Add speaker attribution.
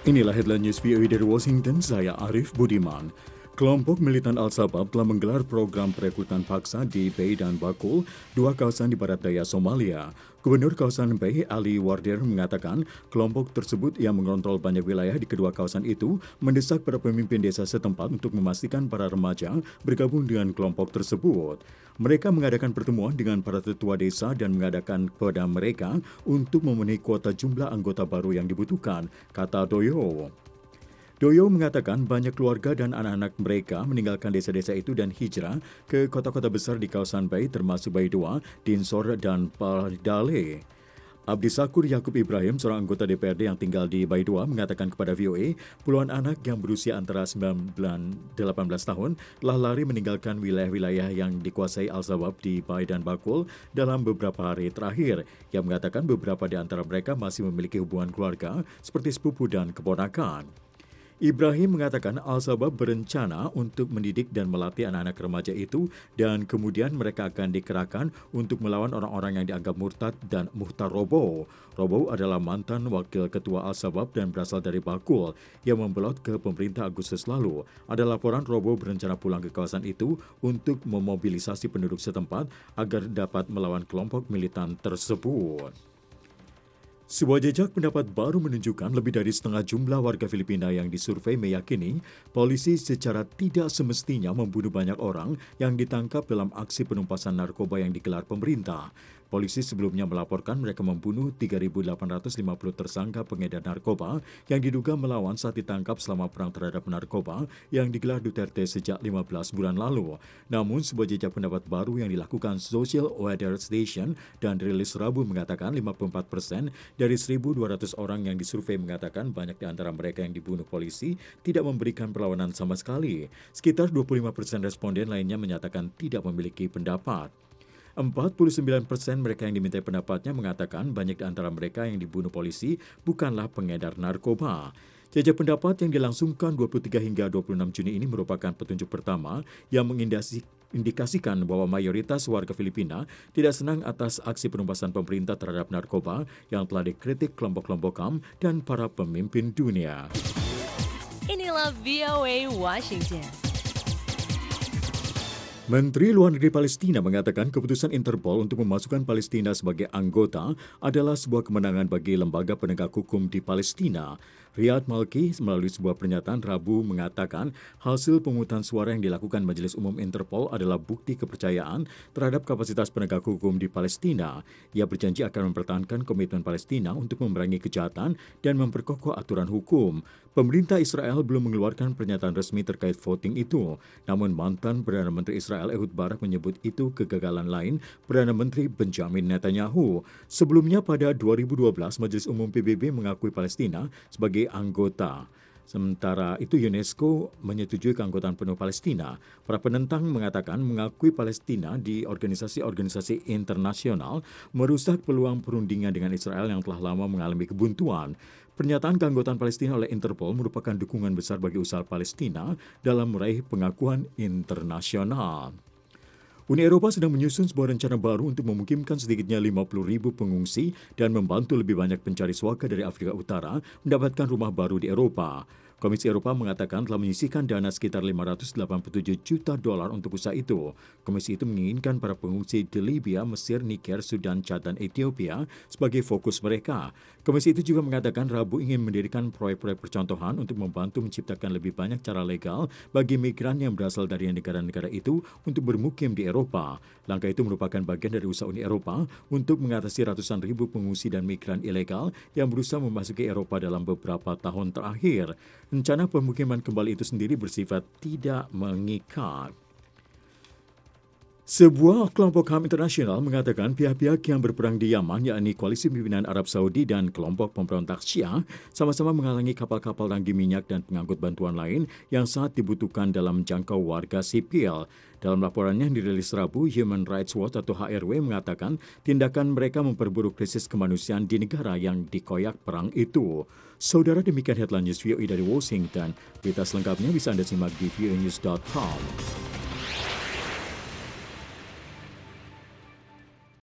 Speaker 1: Inilah headline news VOA dari Washington, saya Arif Budiman. Kelompok militan Al-Shabaab telah menggelar program perekrutan paksa di Bay dan Bakul, dua kawasan di barat daya Somalia. Gubernur kawasan Bay, Ali Wardir, mengatakan kelompok tersebut yang mengontrol banyak wilayah di kedua kawasan itu mendesak para pemimpin desa setempat untuk memastikan para remaja bergabung dengan kelompok tersebut. Mereka mengadakan pertemuan dengan para tetua desa dan mengadakan kepada mereka untuk memenuhi kuota jumlah anggota baru yang dibutuhkan, kata Doyo. Doyo mengatakan banyak keluarga dan anak-anak mereka meninggalkan desa-desa itu dan hijrah ke kota-kota besar di kawasan Bay termasuk Baidoa, Dinsor, dan Pardale. Abdisakur Yakub Ibrahim, seorang anggota DPRD yang tinggal di Baidoa, mengatakan kepada VOA, puluhan anak yang berusia antara 9 dan 18 tahun telah lari meninggalkan wilayah-wilayah yang dikuasai Al-Shabaab di Bay dan Bakul dalam beberapa hari terakhir. Yang mengatakan beberapa di antara mereka masih memiliki hubungan keluarga seperti sepupu dan keponakan. Ibrahim mengatakan Al-Shabaab berencana untuk mendidik dan melatih anak-anak remaja itu dan kemudian mereka akan dikerahkan untuk melawan orang-orang yang dianggap murtad dan muhtar Robo. Robo adalah mantan wakil ketua Al-Shabaab dan berasal dari Bakul yang membelot ke pemerintah Agustus lalu. Ada laporan Robo berencana pulang ke kawasan itu untuk memobilisasi penduduk setempat agar dapat melawan kelompok militan tersebut. Sebuah jejak pendapat baru menunjukkan lebih dari setengah jumlah warga Filipina yang disurvei meyakini polisi secara tidak semestinya membunuh banyak orang yang ditangkap dalam aksi penumpasan narkoba yang digelar pemerintah. Polisi sebelumnya melaporkan mereka membunuh 3.850 tersangka pengedar narkoba yang diduga melawan saat ditangkap selama perang terhadap narkoba yang digelar Duterte sejak 15 bulan lalu. Namun, sebuah jejak pendapat baru yang dilakukan Social Weather Station dan rilis Rabu mengatakan 54% dari 1.200 orang yang disurvei mengatakan banyak di antara mereka yang dibunuh polisi tidak memberikan perlawanan sama sekali. Sekitar 25% responden lainnya menyatakan tidak memiliki pendapat. 49% mereka yang dimintai pendapatnya mengatakan banyak di antara mereka yang dibunuh polisi bukanlah pengedar narkoba. Jejak pendapat yang dilangsungkan 23 hingga 26 Juni ini merupakan petunjuk pertama yang mengindikasikan bahwa mayoritas warga Filipina tidak senang atas aksi penumpasan pemerintah terhadap narkoba yang telah dikritik kelompok-kelompok KAM dan para pemimpin dunia.
Speaker 2: Inilah VOA Washington.
Speaker 1: Menteri Luar Negeri Palestina mengatakan keputusan Interpol untuk memasukkan Palestina sebagai anggota adalah sebuah kemenangan bagi lembaga penegak hukum di Palestina. Riyad Malki melalui sebuah pernyataan Rabu mengatakan hasil pemungutan suara yang dilakukan Majelis Umum Interpol adalah bukti kepercayaan terhadap kapasitas penegak hukum di Palestina. Ia berjanji akan mempertahankan komitmen Palestina untuk memerangi kejahatan dan memperkokoh aturan hukum. Pemerintah Israel belum mengeluarkan pernyataan resmi terkait voting itu. Namun mantan Perdana Menteri Israel Ehud Barak menyebut itu kegagalan lain Perdana Menteri Benjamin Netanyahu. Sebelumnya pada 2012 Majelis Umum PBB mengakui Palestina sebagai anggota. Sementara itu UNESCO menyetujui keanggotaan penuh Palestina. Para penentang mengatakan mengakui Palestina di organisasi-organisasi internasional merusak peluang perundingan dengan Israel yang telah lama mengalami kebuntuan. Pernyataan keanggotaan Palestina oleh Interpol merupakan dukungan besar bagi usaha Palestina dalam meraih pengakuan internasional. Uni Eropa sedang menyusun sebuah rencana baru untuk memungkinkan sedikitnya 50.000 pengungsi dan membantu lebih banyak pencari suaka dari Afrika Utara mendapatkan rumah baru di Eropa. Komisi Eropa mengatakan telah menyisihkan dana sekitar $587 juta untuk usaha itu. Komisi itu menginginkan para pengungsi di Libya, Mesir, Niger, Sudan, Chad, dan Ethiopia sebagai fokus mereka. Komisi itu juga mengatakan Rabu ingin mendirikan proyek-proyek percontohan untuk membantu menciptakan lebih banyak cara legal bagi migran yang berasal dari negara-negara itu untuk bermukim di Eropa. Langkah itu merupakan bagian dari usaha Uni Eropa untuk mengatasi ratusan ribu pengungsi dan migran ilegal yang berusaha memasuki Eropa dalam beberapa tahun terakhir. Rencana pemukiman kembali itu sendiri bersifat tidak mengikat. Sebuah kelompok HAM internasional mengatakan pihak-pihak yang berperang di Yaman, yakni koalisi pimpinan Arab Saudi dan kelompok pemberontak Syiah, sama-sama menghalangi kapal-kapal tangki minyak dan pengangkut bantuan lain yang sangat dibutuhkan dalam jangkau warga sipil. Dalam laporannya yang dirilis Rabu, Human Rights Watch atau HRW mengatakan tindakan mereka memperburuk krisis kemanusiaan di negara yang dikoyak perang itu. Saudara, demikian headline news VOA dari Washington. Berita selengkapnya bisa Anda simak di voanews.com.